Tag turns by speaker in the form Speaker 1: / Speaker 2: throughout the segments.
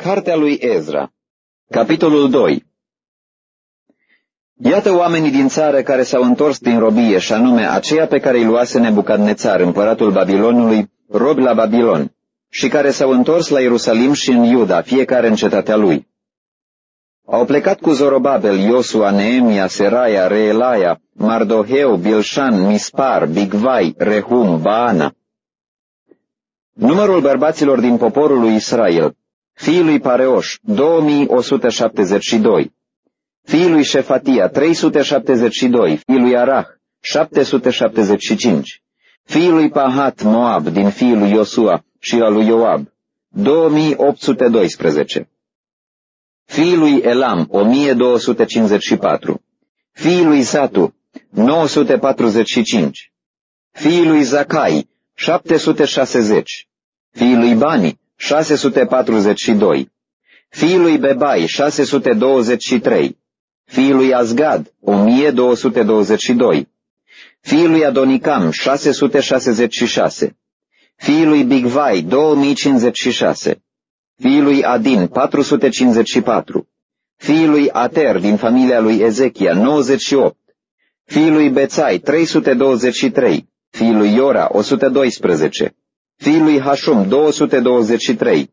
Speaker 1: Cartea lui Ezra, capitolul 2. Iată oamenii din țară care s-au întors din robie, și anume aceia pe care îi luase Nebucadnețar, împăratul Babilonului, robi la Babilon, și care s-au întors la Ierusalim și în Iuda, fiecare în cetatea lui. Au plecat cu Zorobabel, Iosua, Neemia, Seraia, Reelaia, Mardoheu, Bilșan, Mispar, Bigvai, Rehum, Baana. Numărul bărbaților din poporul lui Israel: fiii lui Pareoș, 2172, fiii lui Șefatia, 372, fiii lui Arah, 775, fiii lui Pahat Moab, din fiii lui Iosua și al lui Ioab, 2812, fiii lui Elam, 1254, fiii lui Zatu, 945, fiii lui Zacai, 760, fiii lui Bani, 642, fiii lui Bebai, 623, fiii lui Azgad, 1222, fiii lui Adonicam, 666, fiii lui Bigvai, 2056, fiii lui Adin, 454, fiii lui Ater, din familia lui Ezechia, 98, fiii lui Bețai, 323, fiii lui Iora, 112, fiii lui Hașum, 223,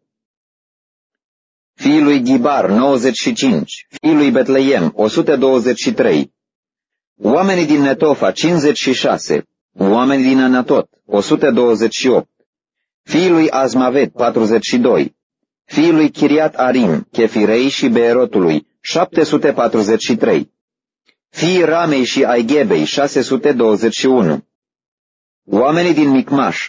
Speaker 1: fiii lui Ghibar, 95, fiii lui Betleem, 123, oamenii din Netofa, 56, oamenii din Anatot, 128, fiii lui Azmavet, 42, fiii lui Chiriat Arim, Chefirei și Beerotului, 743, fiii Ramei și Aigebei, 621, oamenii din Micmaș,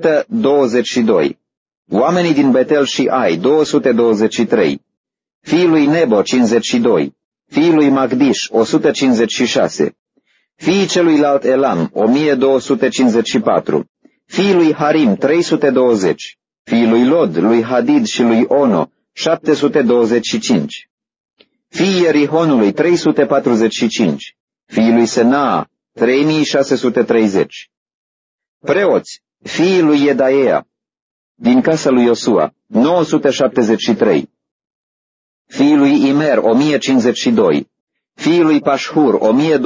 Speaker 1: 122, oamenii din Betel și Ai, 223, fiii lui Nebo, 52, fiii lui Magdiș, 156, fiii celuilalt Elam, 1254, fiii lui Harim, 320, fiii lui Lod, lui Hadid și lui Ono, 725, fiii Ierihonului, 345, fiii lui Senaa, 3630, preoți, fiii lui Iedaia, din casa lui Iosua, 973, fiii lui Imer, 1052, fiii lui Pașhur,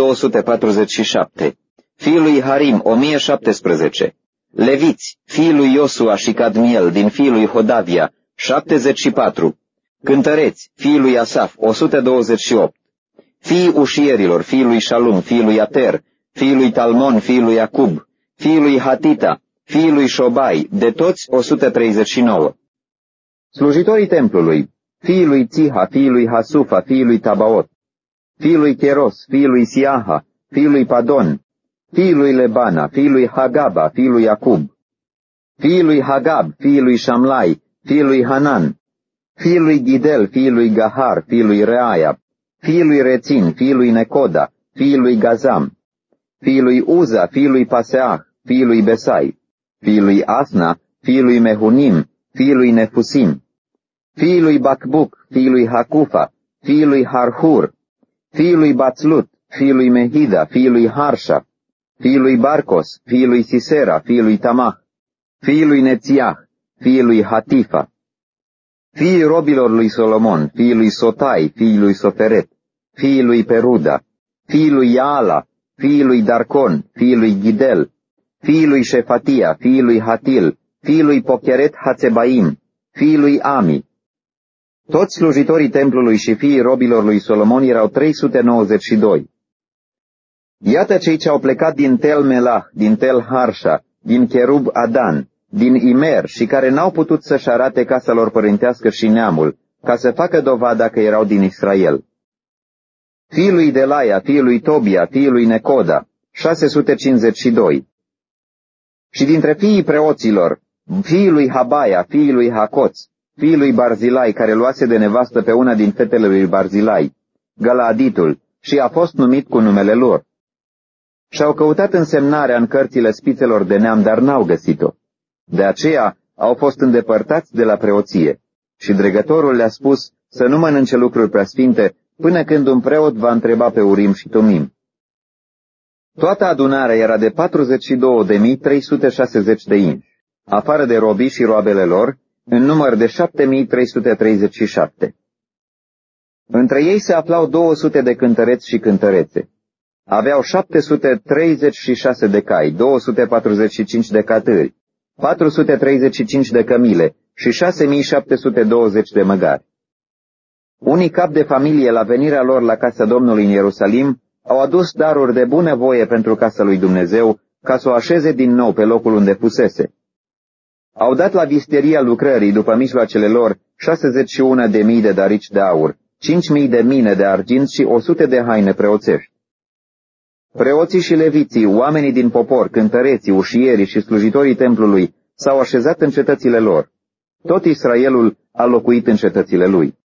Speaker 1: 1247, fiii lui Harim, 1017, leviți, fiii lui Iosua și Cadmiel, din fiii lui Hodavia, 74, cântăreți, fiii lui Asaf, 128, fiii ușierilor, fiii lui Shalum, fiii lui Ater, fiii lui Talmon, fiii lui Acub, fiii lui Hatita, fiii lui Șobai, de toți 139. Slujitorii templului: fiii lui Țiha, fiii lui Hasufa, fiii lui Tabaot, fiii lui Cheros, fiii lui Siaha, fiii lui Padon, fiii lui Lebana, fiii lui Hagaba, fiii lui Acub, fiii lui Hagab, fiii lui Șamlai, fiii lui Hanan, fiii lui Ghidel, fiii lui Gahar, fiii lui Reaia, fiii lui Rețin, fiii lui Necoda, fiii lui Gazam, fiii lui Uza, fiii lui Paseah, fiii lui Besai, fiii lui Asna, fiii lui Mehunim, fiii lui Nefusim, fiii lui Bacbuc, fiii lui Hacufa, fiii lui Harhur, fiii lui Bațlut, fiii lui Mehida, fiii lui Harsha, fiii lui Barcos, fiii lui Sisera, fiii lui Tamah, fiii lui Nețiah, fiii lui Hatifa, fiii robilor lui Solomon, fiii lui Sotai, fiii lui Soferet, fiii lui Peruda, fiii lui Iaala, fiii lui Darcon, fiii lui Ghidel, fiii lui Șefatia, fiii lui Hatil, fiii lui Pocheret Hatzebaim, fiii lui Ami. Toți slujitorii templului și fiii robilor lui Solomon erau 392. Iată cei ce au plecat din Tel Melah, din Tel Harsha, din Cherub Adan, din Imer și care n-au putut să-și arate casa lor părintească și neamul, ca să facă dovada că erau din Israel: fiii lui Delaia, fiii lui Tobia, fiii lui Necoda, 652. Și dintre fiii preoților: fiii lui Habaia, fiii lui Hacoț, fiii lui Barzilai, care luase de nevastă pe una din fetele lui Barzilai, Galaaditul, și a fost numit cu numele lor. Și-au căutat însemnarea în cărțile spițelor de neam, dar n-au găsit-o. De aceea au fost îndepărtați de la preoție. Și dregătorul le-a spus să nu mănânce lucruri preasfinte, până când un preot va întreba pe Urim și Tumim. Toată adunarea era de 42.360 de inși. Afară de robii și roabele lor, în număr de 7337. Între ei se aflau 200 de cântăreți și cântărețe. Aveau 736 de cai, 245 de catâri, 435 de cămile și 6720 de măgari. Unii capi de familie, la venirea lor la casa Domnului în Ierusalim, au adus daruri de bunăvoie pentru casa lui Dumnezeu, ca să o așeze din nou pe locul unde fusese. Au dat la visteria lucrării, după mijloacele lor, 61.000 de darici de aur, 5.000 de mine de argint și 100 de haine preoțești. Preoții și leviții, oamenii din popor, cântăreții, ușierii și slujitorii templului s-au așezat în cetățile lor. Tot Israelul a locuit în cetățile lui.